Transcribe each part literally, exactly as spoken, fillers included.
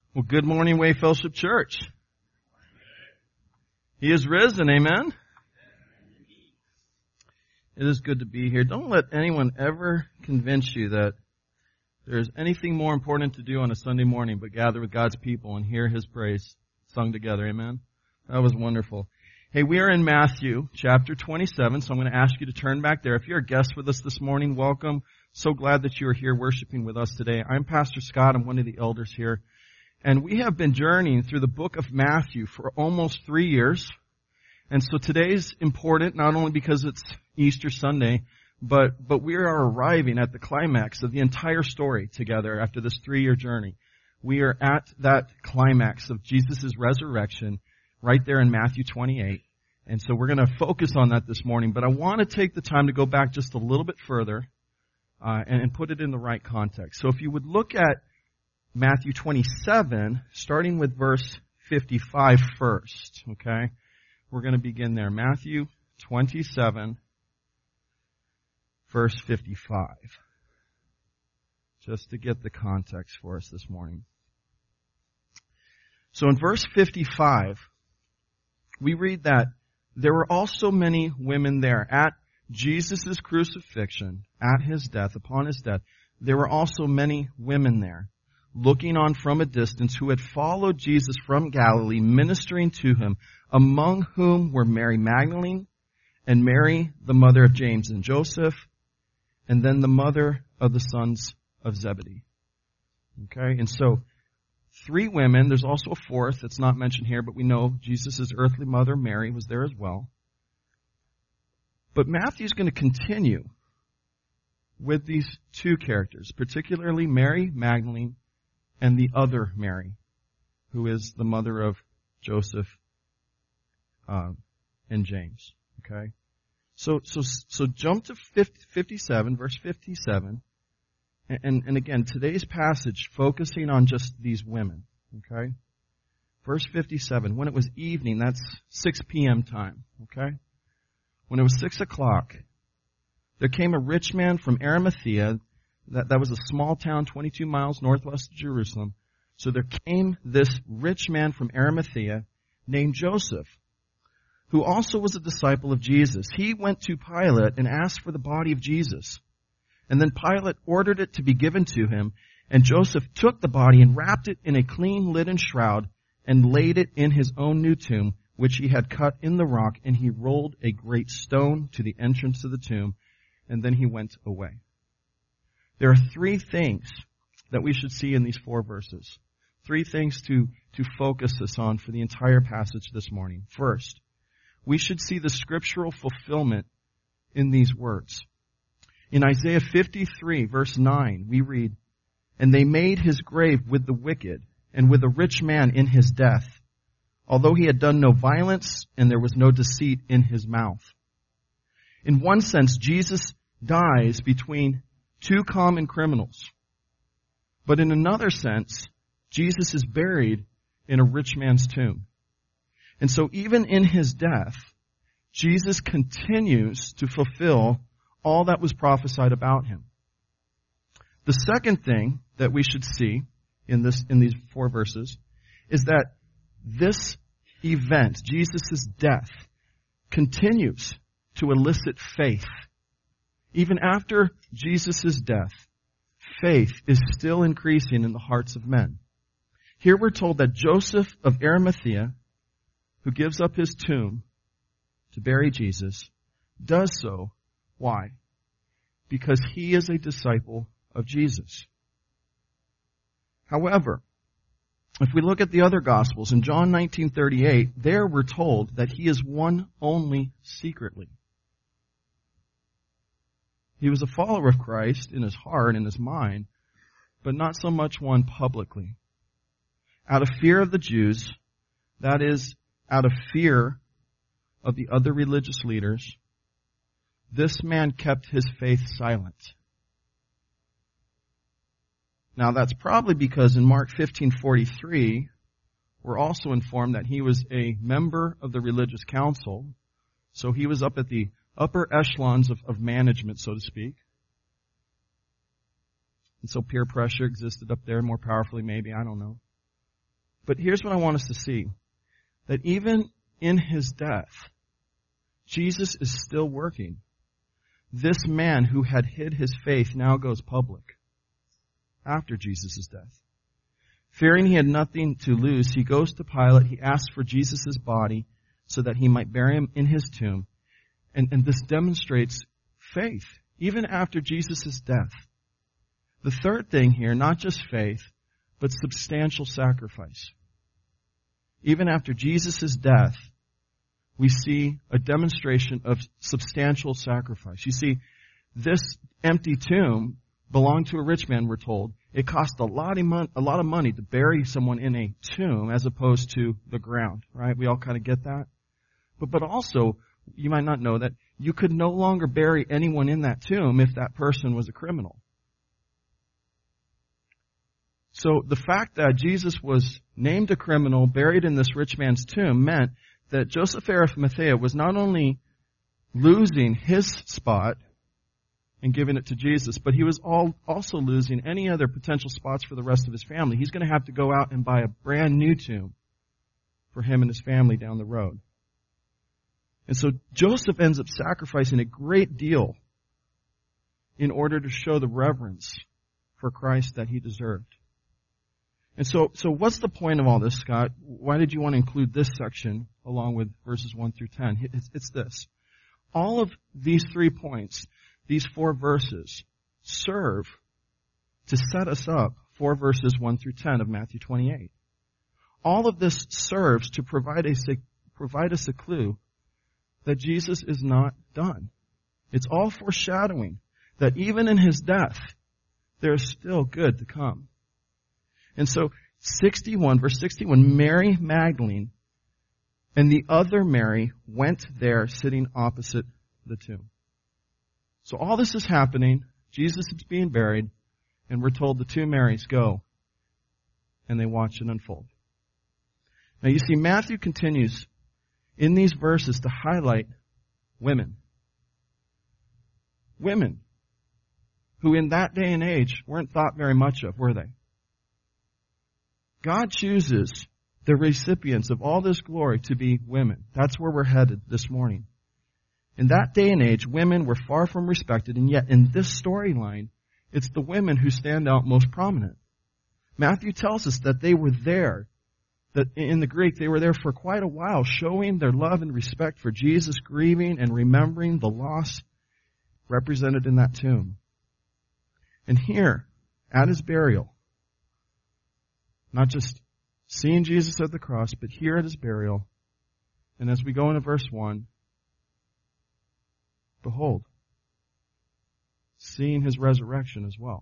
Well, good morning, Way Fellowship Church. He is risen, amen? It is good to be here. Don't let anyone ever convince you that there's anything more important to do on a Sunday morning but gather with God's people and hear His praise sung together, amen? That was wonderful. Hey, we are in Matthew chapter twenty-seven, so I'm going to ask you to turn back there. If you're a guest with us this morning, welcome. So glad that you are here worshiping with us today. I'm Pastor Scott. I'm one of the elders here. And we have been journeying through the book of Matthew for almost three years. And so today's important not only because it's Easter Sunday, but, but we are arriving at the climax of the entire story together after this three-year journey. We are at that climax of Jesus' resurrection right there in Matthew twenty-eight. And so we're going to focus on that this morning. But I want to take the time to go back just a little bit further uh, and, and put it in the right context. So if you would look at Matthew twenty-seven, starting with verse fifty-five first, okay? We're going to begin there. Matthew twenty-seven, verse fifty-five. Just to get the context for us this morning. So in verse fifty-five, we read that there were also many women there at Jesus' crucifixion, at His death, upon His death. There were also many women there, looking on from a distance, who had followed Jesus from Galilee, ministering to Him, among whom were Mary Magdalene and Mary, the mother of James and Joseph, and then the mother of the sons of Zebedee. Okay, and so three women. There's also a fourth that's not mentioned here, but we know Jesus' earthly mother, Mary, was there as well. But Matthew's going to continue with these two characters, particularly Mary Magdalene and the other Mary, who is the mother of Joseph uh, and James. Okay, so so so jump to fifty-seven, verse fifty-seven, and, and and again today's passage focusing on just these women. Okay, verse fifty-seven. When it was evening, that's six p.m. time. Okay, when it was six o'clock, there came a rich man from Arimathea. That, that was a small town twenty-two miles northwest of Jerusalem. So there came this rich man from Arimathea named Joseph, who also was a disciple of Jesus. He went to Pilate and asked for the body of Jesus. And then Pilate ordered it to be given to him. And Joseph took the body and wrapped it in a clean linen shroud and laid it in his own new tomb, which he had cut in the rock. And he rolled a great stone to the entrance of the tomb. And then he went away. There are three things that we should see in these four verses. Three things to, to focus us on for the entire passage this morning. First, we should see the scriptural fulfillment in these words. In Isaiah fifty-three, verse nine, we read, "And they made his grave with the wicked and with a rich man in his death, although he had done no violence and there was no deceit in his mouth." In one sense, Jesus dies between two common criminals. But in another sense, Jesus is buried in a rich man's tomb. And so even in his death, Jesus continues to fulfill all that was prophesied about him. The second thing that we should see in this, in these four verses, is that this event, Jesus' death, continues to elicit faith. Even after Jesus' death, faith is still increasing in the hearts of men. Here we're told that Joseph of Arimathea, who gives up his tomb to bury Jesus, does so. Why? Because he is a disciple of Jesus. However, if we look at the other Gospels, in John nineteen thirty-eight, there we're told that he is one only secretly. He was a follower of Christ in his heart, in his mind, but not so much one publicly. Out of fear of the Jews, that is, out of fear of the other religious leaders, this man kept his faith silent. Now that's probably because in Mark fifteen forty-three, we're also informed that he was a member of the religious council, so he was up at the upper echelons of, of management, so to speak. And so peer pressure existed up there more powerfully, maybe, I don't know. But here's what I want us to see. That even in his death, Jesus is still working. This man who had hid his faith now goes public after Jesus' death. Fearing he had nothing to lose, he goes to Pilate. He asks for Jesus' body so that he might bury him in his tomb. And, and this demonstrates faith, even after Jesus' death. The third thing here, not just faith, but substantial sacrifice. Even after Jesus' death, we see a demonstration of substantial sacrifice. You see, this empty tomb belonged to a rich man, we're told. It cost a lot of mon- a lot of money to bury someone in a tomb as opposed to the ground, right? We all kind of get that. But, but also, you might not know that you could no longer bury anyone in that tomb if that person was a criminal. So the fact that Jesus was named a criminal, buried in this rich man's tomb, meant that Joseph Arimathea was not only losing his spot and giving it to Jesus, but he was all, also losing any other potential spots for the rest of his family. He's going to have to go out and buy a brand new tomb for him and his family down the road. And so Joseph ends up sacrificing a great deal in order to show the reverence for Christ that he deserved. And so, so what's the point of all this, Scott? Why did you want to include this section along with verses one through ten? It's, it's this. All of these three points, these four verses, serve to set us up for verses one through ten of Matthew twenty-eight. All of this serves to provide us a, provide us a clue that Jesus is not done. It's all foreshadowing that even in his death, there is still good to come. And so, sixty-one, verse sixty-one, Mary Magdalene and the other Mary went there sitting opposite the tomb. So all this is happening, Jesus is being buried, and we're told the two Marys go, and they watch it unfold. Now you see, Matthew continues in these verses to highlight women. Women who in that day and age weren't thought very much of, were they? God chooses the recipients of all this glory to be women. That's where we're headed this morning. In that day and age, women were far from respected, and yet in this storyline, it's the women who stand out most prominent. Matthew tells us that they were there, that in the Greek, they were there for quite a while, showing their love and respect for Jesus, grieving and remembering the loss represented in that tomb. And here, at his burial, not just seeing Jesus at the cross, but here at his burial, and as we go into verse one, behold, seeing his resurrection as well.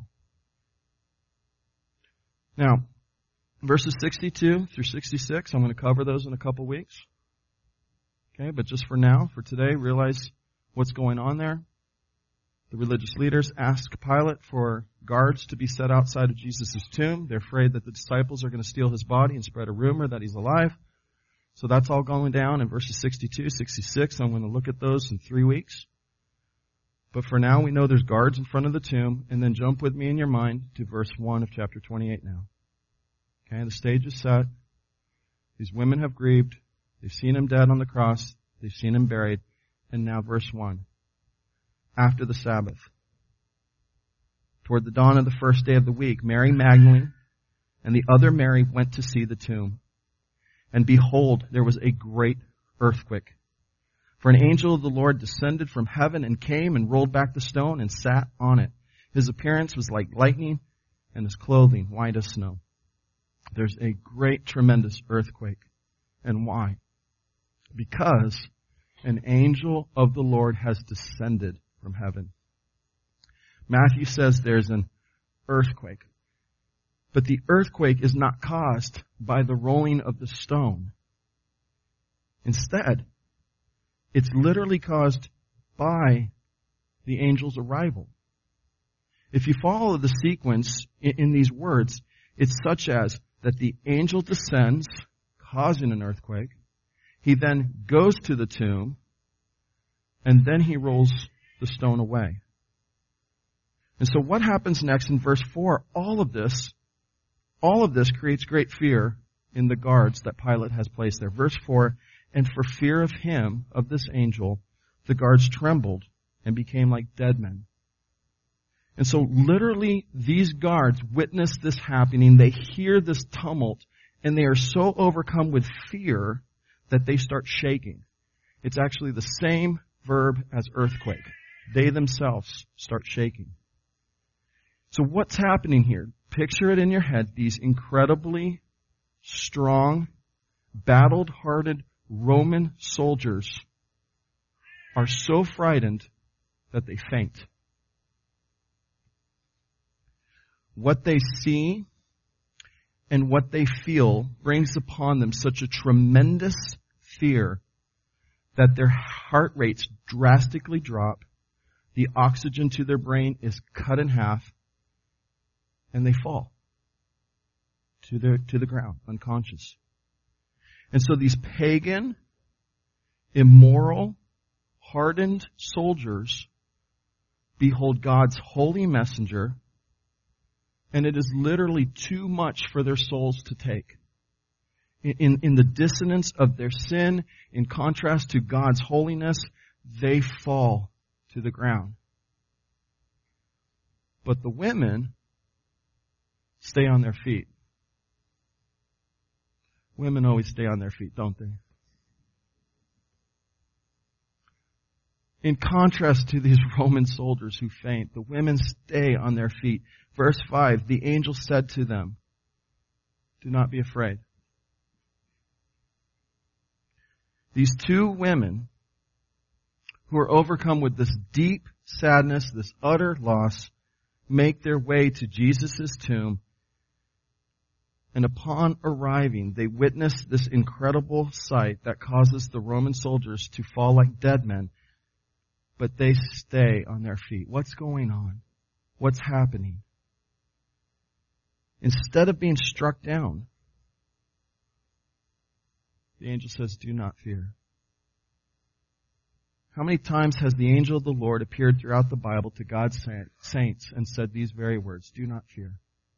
Now, verses sixty-two through sixty-six, I'm going to cover those in a couple weeks. Okay, but just for now, for today, realize what's going on there. The religious leaders ask Pilate for guards to be set outside of Jesus' tomb. They're afraid that the disciples are going to steal his body and spread a rumor that he's alive. So that's all going down in verses sixty-two, sixty-six. I'm going to look at those in three weeks. But for now, we know there's guards in front of the tomb. And then jump with me in your mind to verse one of chapter twenty-eight now. Okay, the stage is set. These women have grieved. They've seen him dead on the cross. They've seen him buried. And now verse one. After the Sabbath, toward the dawn of the first day of the week, Mary Magdalene and the other Mary went to see the tomb. And behold, there was a great earthquake. For an angel of the Lord descended from heaven and came and rolled back the stone and sat on it. His appearance was like lightning and his clothing white as snow. There's a great, tremendous earthquake. And why? Because an angel of the Lord has descended from heaven. Matthew says there's an earthquake. But the earthquake is not caused by the rolling of the stone. Instead, it's literally caused by the angel's arrival. If you follow the sequence in, in these words, it's such as that the angel descends, causing an earthquake. He then goes to the tomb, and then he rolls the stone away. And so what happens next in verse four? All of this, all of this creates great fear in the guards that Pilate has placed there. Verse four, and for fear of him, of this angel, the guards trembled and became like dead men. And so literally these guards witness this happening. They hear this tumult and they are so overcome with fear that they start shaking. It's actually the same verb as earthquake. They themselves start shaking. So what's happening here? Picture it in your head. These incredibly strong, battle-hardened Roman soldiers are so frightened that they faint. What they see and what they feel brings upon them such a tremendous fear that their heart rates drastically drop, the oxygen to their brain is cut in half, and they fall to the, to the ground, unconscious. And so these pagan, immoral, hardened soldiers behold God's holy messenger, and it is literally too much for their souls to take. In, in the dissonance of their sin, in contrast to God's holiness, they fall to the ground. But the women stay on their feet. Women always stay on their feet, don't they? In contrast to these Roman soldiers who faint, the women stay on their feet. Verse five, the angel said to them, do not be afraid. These two women who are overcome with this deep sadness, this utter loss, make their way to Jesus' tomb. And upon arriving, they witness this incredible sight that causes the Roman soldiers to fall like dead men. But they stay on their feet. What's going on? What's happening? Instead of being struck down, the angel says, do not fear. How many times has the angel of the Lord appeared throughout the Bible to God's saints and said these very words, do not fear?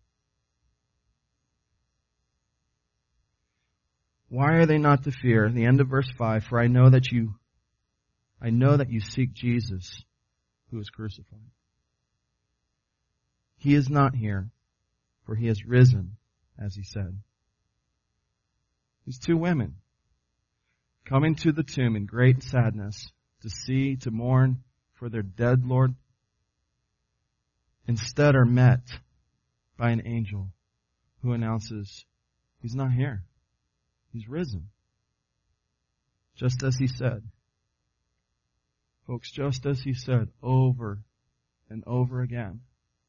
Why are they not to fear? The end of verse five, for I know that you I know that you seek Jesus who was crucified. He is not here, for he has risen, as he said. These two women coming to the tomb in great sadness to see, to mourn for their dead Lord, instead are met by an angel who announces, he's not here. He's risen. Just as he said. Folks, just as he said over and over again.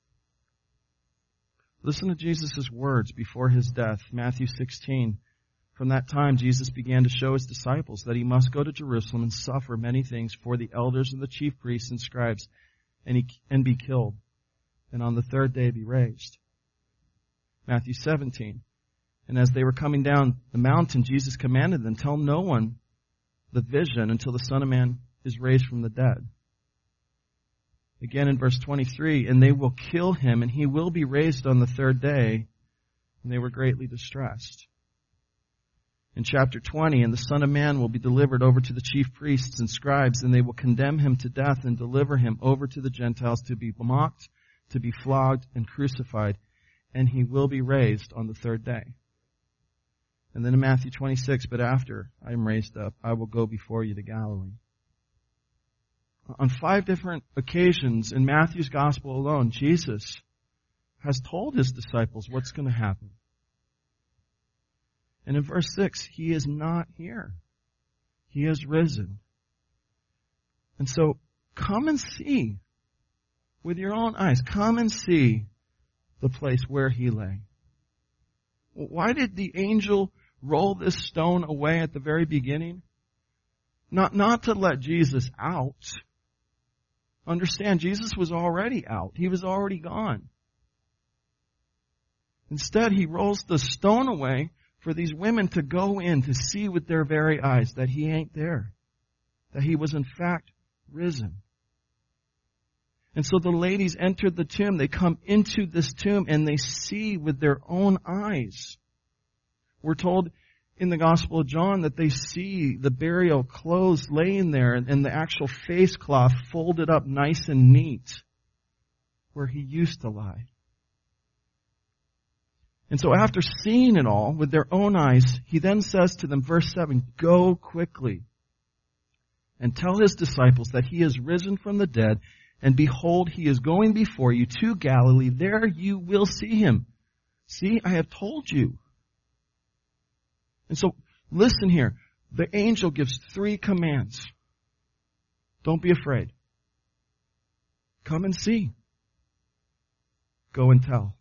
Listen to Jesus' words before his death. Matthew sixteen. From that time, Jesus began to show his disciples that he must go to Jerusalem and suffer many things for the elders and the chief priests and scribes and, he, and be killed, and on the third day be raised. Matthew seventeen. And as they were coming down the mountain, Jesus commanded them, tell no one the vision until the Son of Man is raised from the dead. Again in verse twenty-three, and they will kill him, and he will be raised on the third day. And they were greatly distressed. In chapter twenty, and the Son of Man will be delivered over to the chief priests and scribes, and they will condemn him to death and deliver him over to the Gentiles to be mocked, to be flogged, and crucified, and he will be raised on the third day. And then in Matthew twenty-six, but after I am raised up, I will go before you to Galilee. On five different occasions in Matthew's gospel alone, Jesus has told his disciples what's going to happen. And in verse six, he is not here. He has risen. And so come and see with your own eyes. Come and see the place where he lay. Why did the angel roll this stone away at the very beginning? Not, not to let Jesus out. Understand, Jesus was already out. He was already gone. Instead, he rolls the stone away for these women to go in to see with their very eyes that he ain't there. That he was in fact risen. And so the ladies entered the tomb. They come into this tomb and they see with their own eyes We're told in the Gospel of John that they see the burial clothes laying there and the actual face cloth folded up nice and neat where he used to lie. And so after seeing it all with their own eyes, he then says to them, verse seven, go quickly and tell his disciples that he is risen from the dead, and behold, he is going before you to Galilee. There you will see him. See, I have told you. And so, listen here. The angel gives three commands. Don't be afraid. Come and see. Go and tell.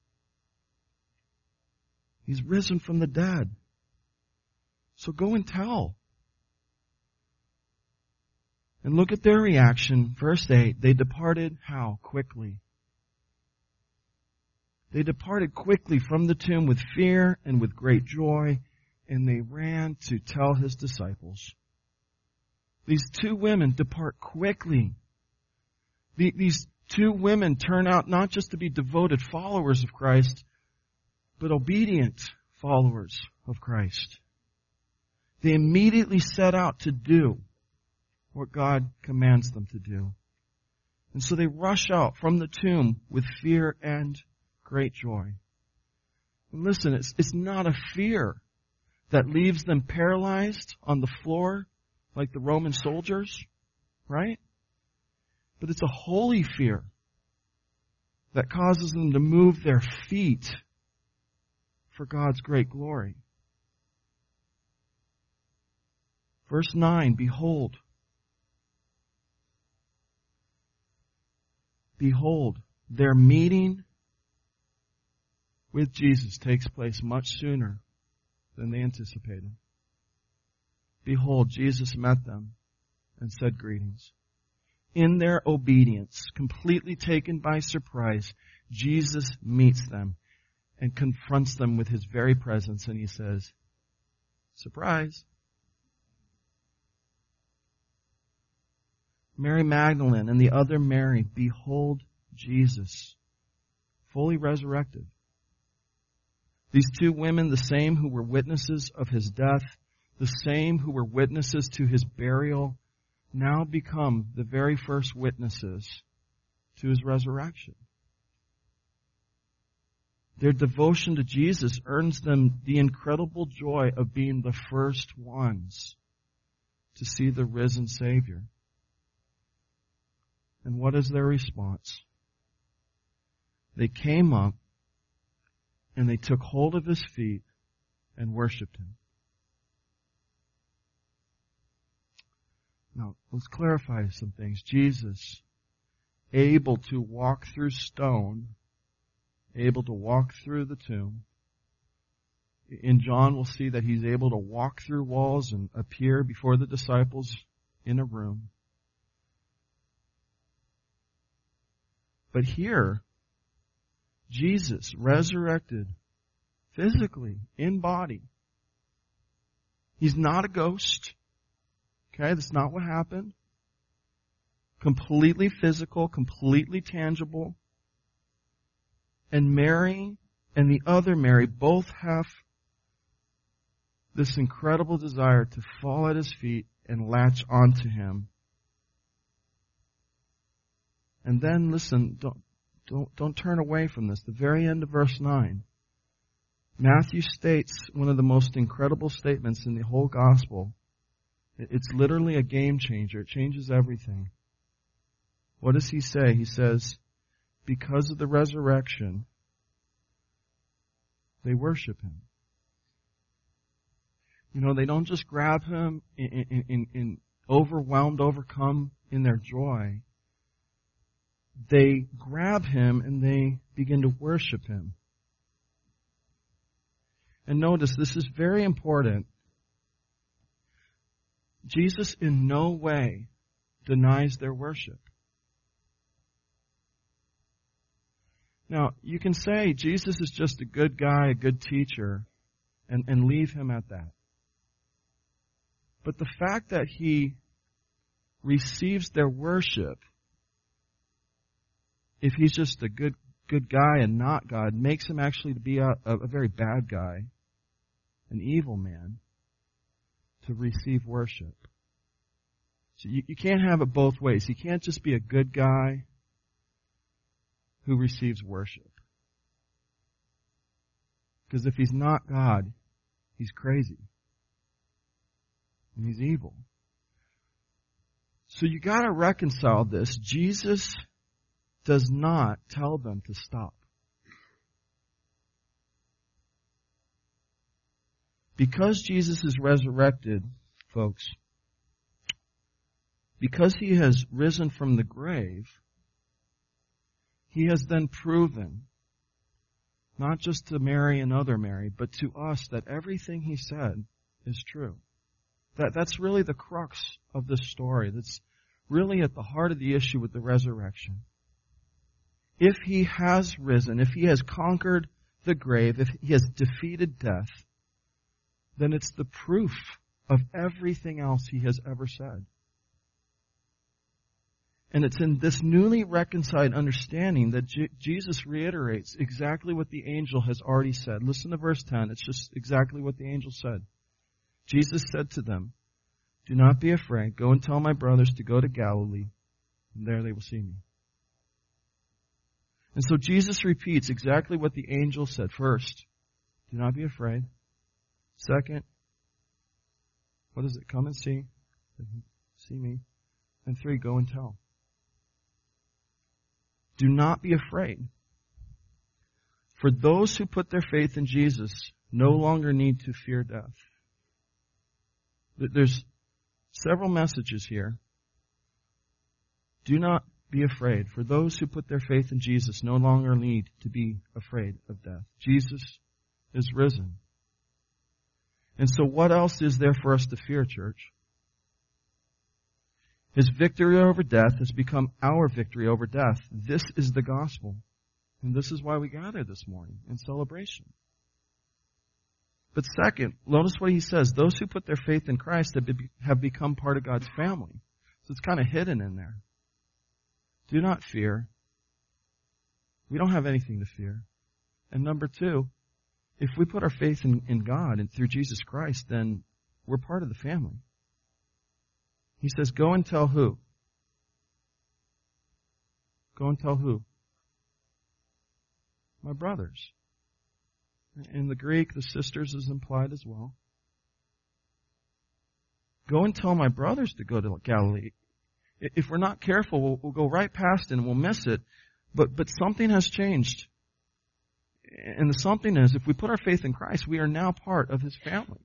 He's risen from the dead. So go and tell. And look at their reaction. Verse eight, they departed how? Quickly. They departed quickly from the tomb with fear and with great joy, and they ran to tell his disciples. These two women depart quickly. These two women turn out not just to be devoted followers of Christ, but obedient followers of Christ. They immediately set out to do what God commands them to do. And so they rush out from the tomb with fear and great joy. And listen, it's, it's not a fear that leaves them paralyzed on the floor like the Roman soldiers, right? But it's a holy fear that causes them to move their feet for God's great glory. Verse nine, behold, behold, their meeting with Jesus takes place much sooner than they anticipated. Behold, Jesus met them and said greetings. In their obedience, completely taken by surprise, Jesus meets them and confronts them with his very presence, and he says, surprise. Mary Magdalene and the other Mary behold Jesus, fully resurrected. These two women, the same who were witnesses of his death, the same who were witnesses to his burial, now become the very first witnesses to his resurrection. Their devotion to Jesus earns them the incredible joy of being the first ones to see the risen Savior. And what is their response? They came up and they took hold of his feet and worshiped him. Now, let's clarify some things. Jesus, able to walk through stone, able to walk through the tomb. In John, we'll see that he's able to walk through walls and appear before the disciples in a room. But here, Jesus, resurrected physically, in body. He's not a ghost. Okay, that's not what happened. Completely physical, completely tangible. And Mary and the other Mary both have this incredible desire to fall at his feet and latch onto him. And then listen, don't, don't, don't turn away from this. The very end of verse nine. Matthew states one of the most incredible statements in the whole gospel. It's literally a game changer. It changes everything. What does he say? He says, because of the resurrection, they worship him. You know, they don't just grab him in, in, in, in overwhelmed, overcome in their joy. They grab him and they begin to worship him. And notice, this is very important. Jesus in no way denies their worship. Now, you can say Jesus is just a good guy, a good teacher, and, and leave him at that. But the fact that he receives their worship, if he's just a good good guy and not God, makes him actually to be a, a, a very bad guy an evil man, to receive worship. So you, you can't have it both ways. He can't just be a good guy who receives worship. Because if he's not God, he's crazy. And he's evil. So you gotta reconcile this. Jesus does not tell them to stop. Because Jesus is resurrected, folks, because he has risen from the grave, he has then proven, not just to Mary and other Mary, but to us, that everything he said is true. That, that's really the crux of this story. That's really at the heart of the issue with the resurrection. If he has risen, if he has conquered the grave, if he has defeated death, then it's the proof of everything else he has ever said. And it's in this newly reconciled understanding that J- Jesus reiterates exactly what the angel has already said. Listen to verse ten. It's just exactly what the angel said. Jesus said to them, "Do not be afraid. Go and tell my brothers to go to Galilee, and there they will see me." And so Jesus repeats exactly what the angel said. First, do not be afraid. Second, what is it? Come and see. See me. And three, go and tell. Do not be afraid. For those who put their faith in Jesus no longer need to fear death. There's several messages here. Do not be afraid. For those who put their faith in Jesus no longer need to be afraid of death. Jesus is risen. And so what else is there for us to fear, church? His victory over death has become our victory over death. This is the gospel. And this is why we gather this morning in celebration. But second, notice what he says. Those who put their faith in Christ have, be, have become part of God's family. So it's kind of hidden in there. Do not fear. We don't have anything to fear. And number two, if we put our faith in, in God and through Jesus Christ, then we're part of the family. He says, go and tell who? Go and tell who? My brothers. In the Greek, the sisters is implied as well. Go and tell my brothers to go to Galilee. If we're not careful, we'll, we'll go right past it and we'll miss it. But, but something has changed. And the something is, if we put our faith in Christ, we are now part of his family.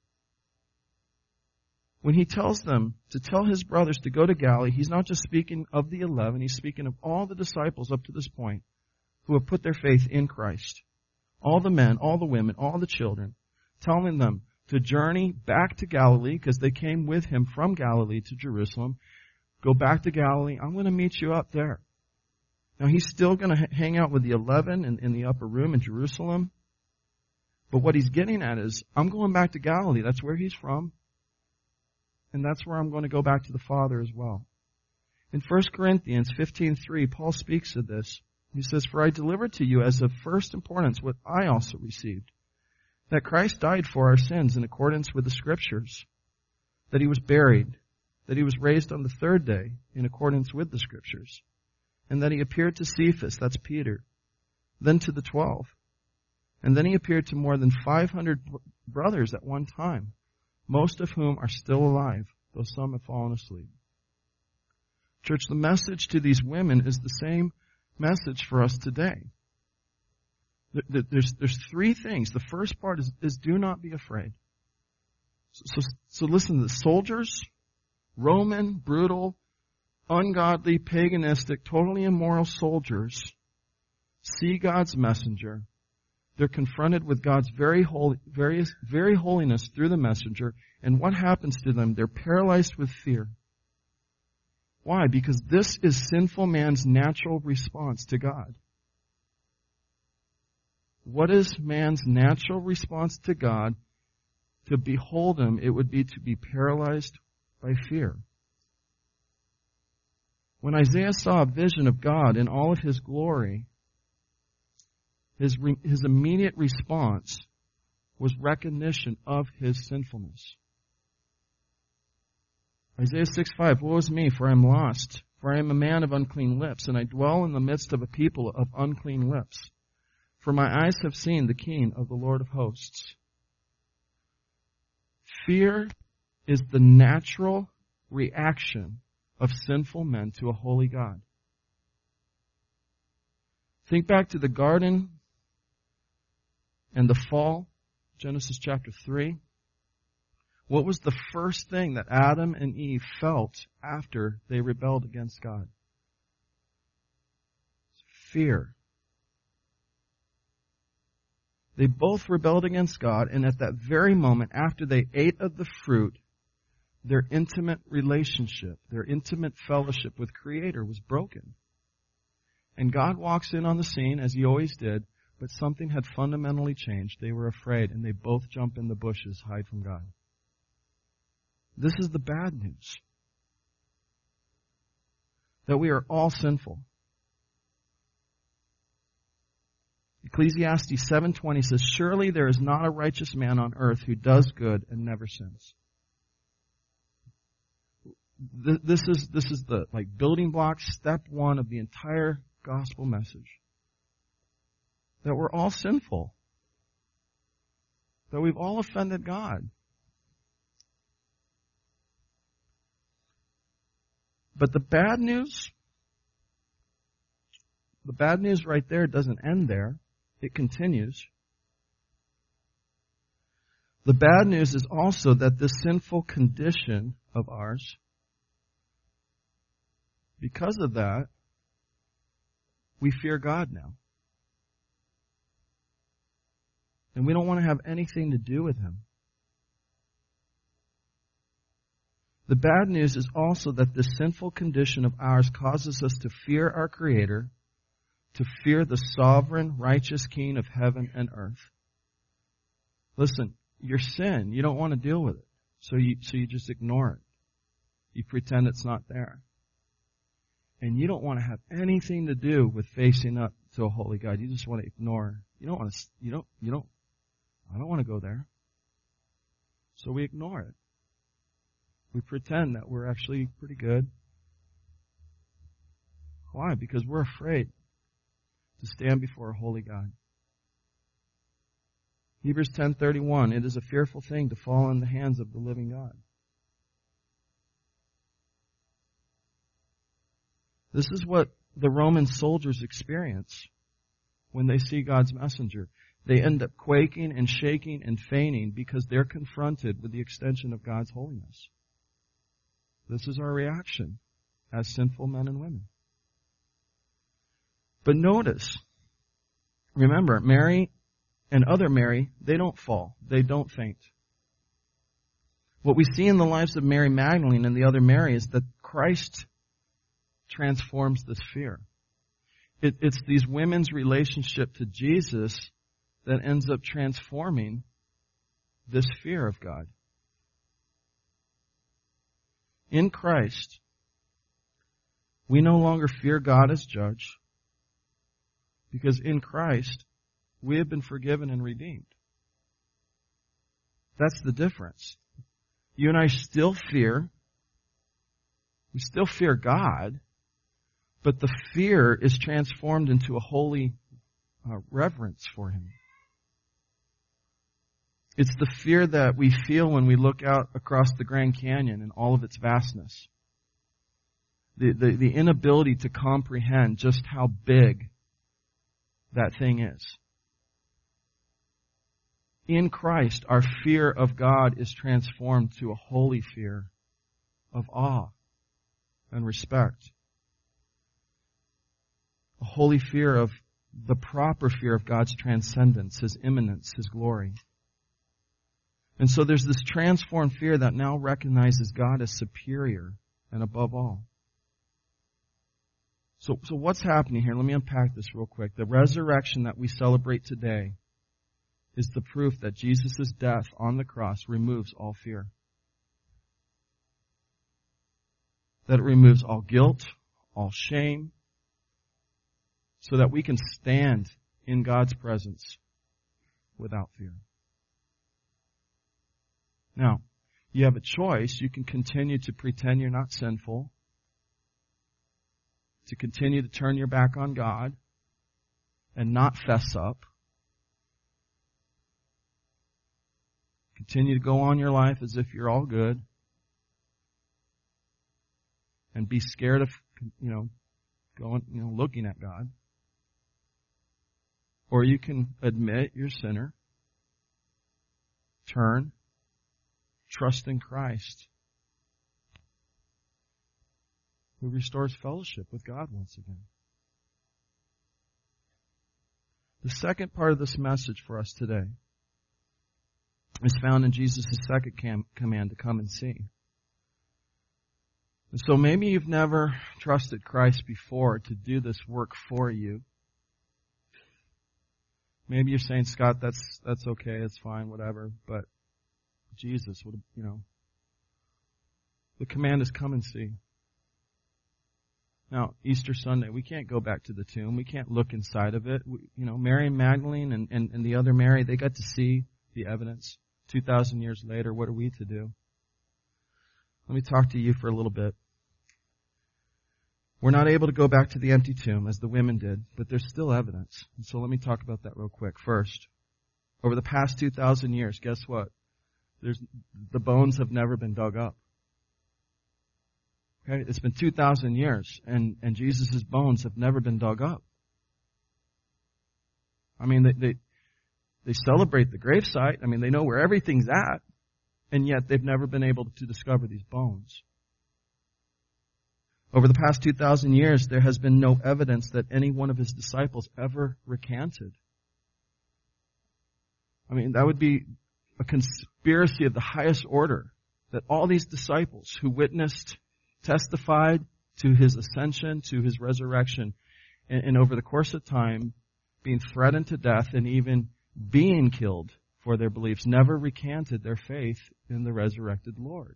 When he tells them to tell his brothers to go to Galilee, he's not just speaking of the eleven, he's speaking of all the disciples up to this point who have put their faith in Christ. All the men, all the women, all the children, telling them to journey back to Galilee because they came with him from Galilee to Jerusalem. Go back to Galilee. I'm going to meet you up there. Now he's still going to hang out with the eleven in, in the upper room in Jerusalem. But what he's getting at is, I'm going back to Galilee. That's where he's from. And that's where I'm going to go back to the Father as well. In First Corinthians fifteen three, Paul speaks of this. He says, "For I delivered to you as of first importance what I also received, that Christ died for our sins in accordance with the Scriptures, that he was buried, that he was raised on the third day in accordance with the Scriptures, and that he appeared to Cephas," that's Peter, "then to the twelve. And then he appeared to more than five hundred brothers at one time, most of whom are still alive, though some have fallen asleep." Church, the message to these women is the same message for us today. There's, there's three things. The first part is, is do not be afraid. So, so, so listen, the soldiers, Roman, brutal, ungodly, paganistic, totally immoral soldiers see God's messenger. They're confronted with God's very holy, very, very holiness through the messenger. And what happens to them? They're paralyzed with fear. Why? Because this is sinful man's natural response to God. What is man's natural response to God? To behold him, it would be to be paralyzed by fear. When Isaiah saw a vision of God in all of his glory, his, re, his immediate response was recognition of his sinfulness. Isaiah six five, woe is me, for I am lost, for I am a man of unclean lips, and I dwell in the midst of a people of unclean lips. For my eyes have seen the King of the Lord of hosts. Fear is the natural reaction of sinful men to a holy God. Think back to the garden and the fall, Genesis chapter three. What was the first thing that Adam and Eve felt after they rebelled against God? Fear. They both rebelled against God, and at that very moment, after they ate of the fruit, their intimate relationship, their intimate fellowship with Creator was broken. And God walks in on the scene, as He always did, but something had fundamentally changed. They were afraid, and they both jump in the bushes, hide from God. This is the bad news. That we are all sinful. Ecclesiastes seven twenty says, surely there is not a righteous man on earth who does good and never sins. This is, this is the, like, building block, step one of the entire gospel message. That we're all sinful. That we've all offended God. But the bad news, the bad news right there doesn't end there. It continues. The bad news is also that this sinful condition of ours, because of that, we fear God now. And we don't want to have anything to do with Him. The bad news is also that this sinful condition of ours causes us to fear our Creator, to fear the sovereign, righteous King of heaven and earth. Listen, your sin, you don't want to deal with it. So you, so you just ignore it. You pretend it's not there. And you don't want to have anything to do with facing up to a holy God. You just want to ignore. You don't want to, you don't, you don't, I don't want to go there. So we ignore it. We pretend that we're actually pretty good. Why? Because we're afraid to stand before a holy God. Hebrews ten thirty-one, it is a fearful thing to fall in the hands of the living God. This is what the Roman soldiers experience when they see God's messenger. They end up quaking and shaking and fainting because they're confronted with the extension of God's holiness. This is our reaction as sinful men and women. But notice, remember, Mary and other Mary, they don't fall. They don't faint. What we see in the lives of Mary Magdalene and the other Mary is that Christ transforms this fear. It, it's these women's relationship to Jesus that ends up transforming this fear of God. In Christ, we no longer fear God as judge, because in Christ, we have been forgiven and redeemed. That's the difference. You and I still fear, we still fear God, but the fear is transformed into a holy uh, reverence for Him. It's the fear that we feel when we look out across the Grand Canyon in all of its vastness. The, the, the inability to comprehend just how big that thing is. In Christ, our fear of God is transformed to a holy fear of awe and respect. A holy fear of the proper fear of God's transcendence, His immanence, His glory. And so there's this transformed fear that now recognizes God as superior and above all. So, so what's happening here? Let me unpack this real quick. The resurrection that we celebrate today is the proof that Jesus' death on the cross removes all fear. That it removes all guilt, all shame, so that we can stand in God's presence without fear. Now, you have a choice. You can continue to pretend you're not sinful, to continue to turn your back on God and not fess up. Continue to go on your life as if you're all good and be scared of, you know, going, you know, looking at God. Or you can admit you're a sinner, turn, trust in Christ, who restores fellowship with God once again. The second part of this message for us today is found in Jesus' second cam- command to come and see. And so maybe you've never trusted Christ before to do this work for you. Maybe you're saying, Scott, that's that's okay, it's fine, whatever, but Jesus would, you know, the command is come and see. Now, Easter Sunday, we can't go back to the tomb. We can't look inside of it. We, you know, Mary Magdalene and, and, and the other Mary, they got to see the evidence. two thousand years later, what are we to do? Let me talk to you for a little bit. We're not able to go back to the empty tomb as the women did, but there's still evidence. And so let me talk about that real quick. First, over the past two thousand years, guess what? There's, the bones have never been dug up. Okay? It's been two thousand years, and, and Jesus' bones have never been dug up. I mean, they, they, they celebrate the gravesite. I mean, they know where everything's at, and yet they've never been able to discover these bones. Over the past two thousand years, there has been no evidence that any one of his disciples ever recanted. I mean, that would be a conspiracy of the highest order, that all these disciples who witnessed, testified to his ascension, to his resurrection, and, and over the course of time, being threatened to death and even being killed for their beliefs, never recanted their faith in the resurrected Lord.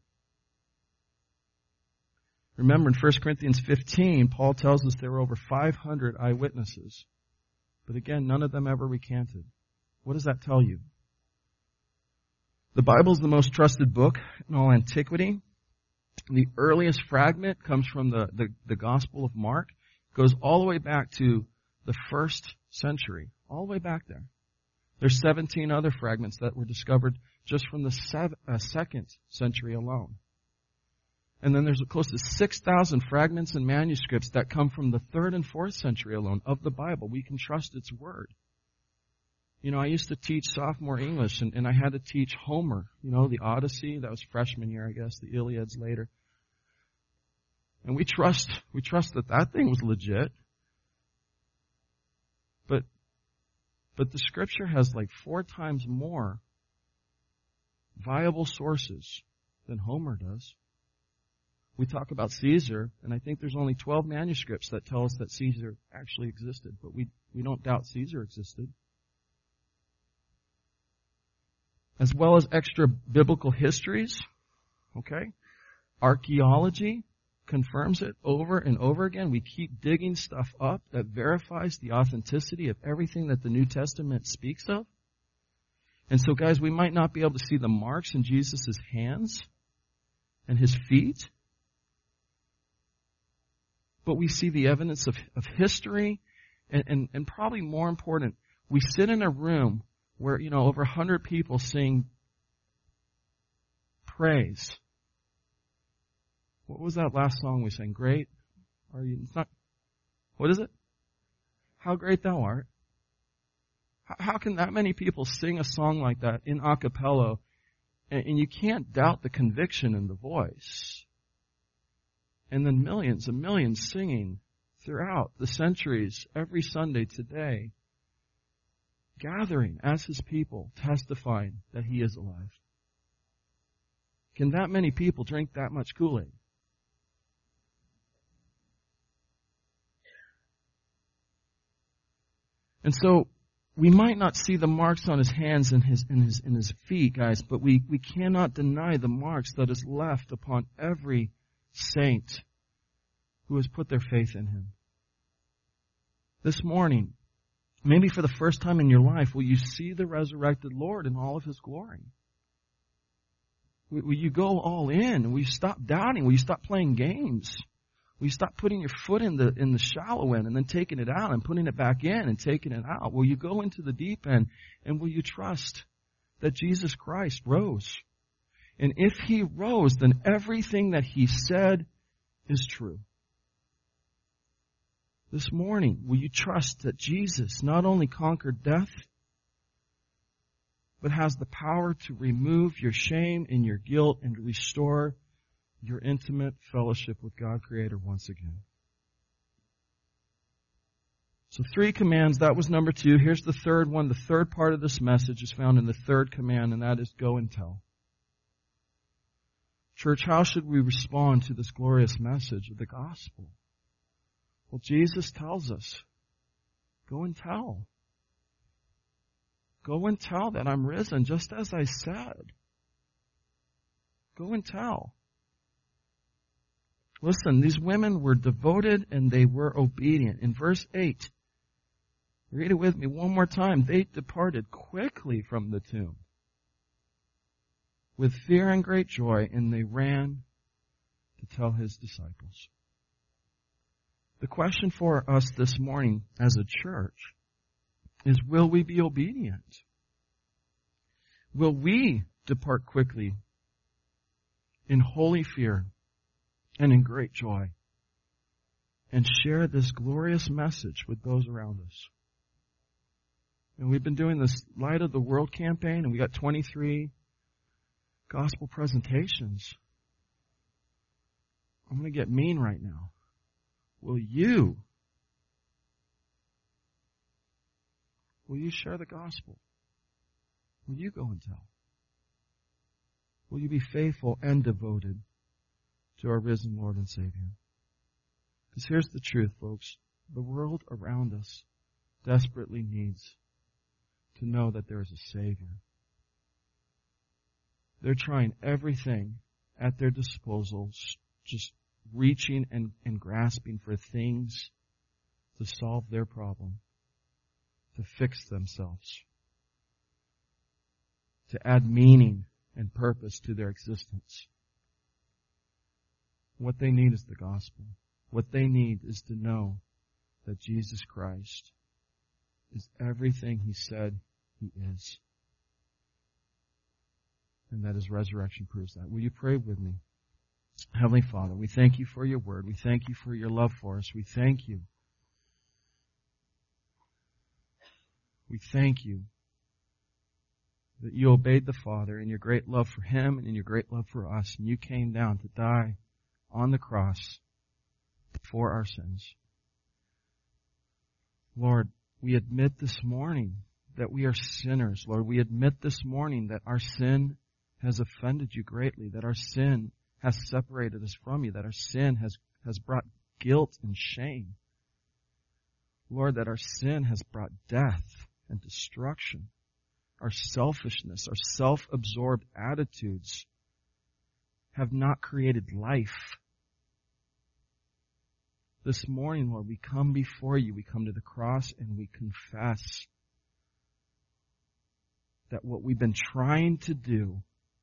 Remember, in First Corinthians fifteen, Paul tells us there were over five hundred eyewitnesses. But again, none of them ever recanted. What does that tell you? The Bible is the most trusted book in all antiquity. The earliest fragment comes from the, the, the Gospel of Mark. It goes all the way back to the first century. All the way back there. There's seventeen other fragments that were discovered just from the sev- uh, second century alone. And then there's close to six thousand fragments and manuscripts that come from the third and fourth century alone of the Bible. We can trust its word. You know, I used to teach sophomore English, and, and I had to teach Homer, you know, the Odyssey. That was freshman year, I guess. The Iliad's later. And we trust, we trust that that thing was legit. But, but the Scripture has like four times more viable sources than Homer does. We talk about Caesar, and I think there's only twelve manuscripts that tell us that Caesar actually existed, but we, we don't doubt Caesar existed. As well as extra biblical histories, okay? Archaeology confirms it over and over again. We keep digging stuff up that verifies the authenticity of everything that the New Testament speaks of. And so, guys, we might not be able to see the marks in Jesus' hands and his feet, but we see the evidence of, of history, and, and, and probably more important, we sit in a room where, you know, over a hundred people sing praise. What was that last song we sang? Great? Are you, it's not, what is it? How great thou art. How, how can that many people sing a song like that in a cappella, and, and you can't doubt the conviction in the voice? And then millions and millions singing throughout the centuries, every Sunday today, gathering as his people, testifying that he is alive. Can that many people drink that much Kool-Aid? And so, we might not see the marks on his hands and his, and his, and his feet, guys, but we, we cannot deny the marks that is left upon every saint who has put their faith in him. This morning, maybe for the first time in your life, will you see the resurrected Lord in all of his glory? Will you go all in? Will you stop doubting? Will you stop playing games? Will you stop putting your foot in the in the shallow end and then taking it out and putting it back in and taking it out? Will you go into the deep end, and will you trust that Jesus Christ rose? And if He rose, then everything that He said is true. This morning, will you trust that Jesus not only conquered death, but has the power to remove your shame and your guilt and to restore your intimate fellowship with God Creator once again? So three commands, that was number two. Here's the third one. The third part of this message is found in the third command, and that is go and tell. Church, how should we respond to this glorious message of the gospel? Well, Jesus tells us, go and tell. Go and tell that I'm risen, just as I said. Go and tell. Listen, these women were devoted and they were obedient. In verse eight, read it with me one more time. They departed quickly from the tomb with fear and great joy, and they ran to tell His disciples. The question for us this morning as a church is, will we be obedient? Will we depart quickly in holy fear and in great joy and share this glorious message with those around us? And we've been doing this Light of the World campaign, and we got twenty-three gospel presentations. I'm going to get mean right now. Will you, will you share the gospel? Will you go and tell? Will you be faithful and devoted to our risen Lord and Savior? Because here's the truth, folks. The world around us desperately needs to know that there is a Savior. They're trying everything at their disposal, just reaching and, and grasping for things to solve their problem, to fix themselves, to add meaning and purpose to their existence. What they need is the gospel. What they need is to know that Jesus Christ is everything He said He is, and that His resurrection proves that. Will you pray with me? Heavenly Father, we thank You for Your word. We thank You for Your love for us. We thank You. We thank You that You obeyed the Father in Your great love for Him and in Your great love for us, and You came down to die on the cross for our sins. Lord, we admit this morning that we are sinners. Lord, we admit this morning that our sin has offended You greatly, that our sin has separated us from You, that our sin has, has brought guilt and shame. Lord, that our sin has brought death and destruction. Our selfishness, our self-absorbed attitudes have not created life. This morning, Lord, we come before You, we come to the cross, and we confess that what we've been trying to do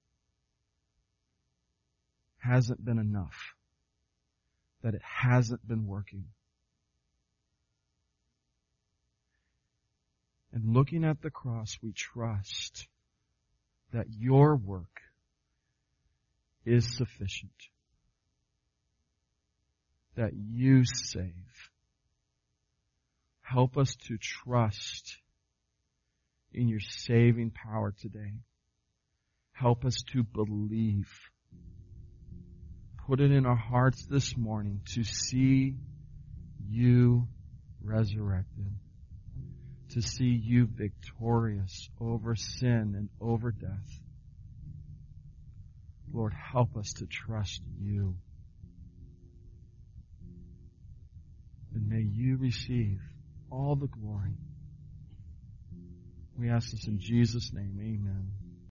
hasn't been enough, that it hasn't been working. And looking at the cross, we trust that Your work is sufficient, that You save. Help us to trust in Your saving power today. Help us to believe. Put it in our hearts this morning to see You resurrected, to see You victorious over sin and over death. Lord, help us to trust You. And may You receive all the glory. We ask this in Jesus' name. Amen.